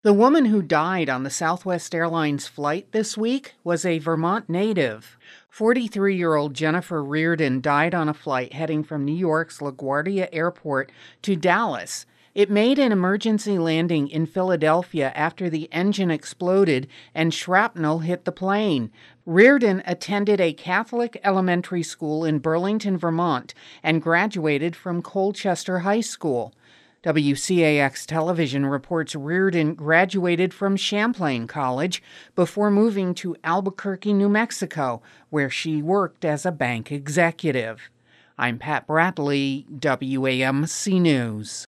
The woman who died on the Southwest Airlines flight this week was a Vermont native. 43-year-old Jennifer Reardon died on a flight heading from New York's LaGuardia Airport to Dallas. It made an emergency landing in Philadelphia after the engine exploded and shrapnel hit the plane. Reardon attended a Catholic elementary school in Burlington, Vermont, and graduated from Colchester High School. WCAX television reports Reardon graduated from Champlain College before moving to Albuquerque, New Mexico, where she worked as a bank executive. I'm Pat Bradley, WAMC News.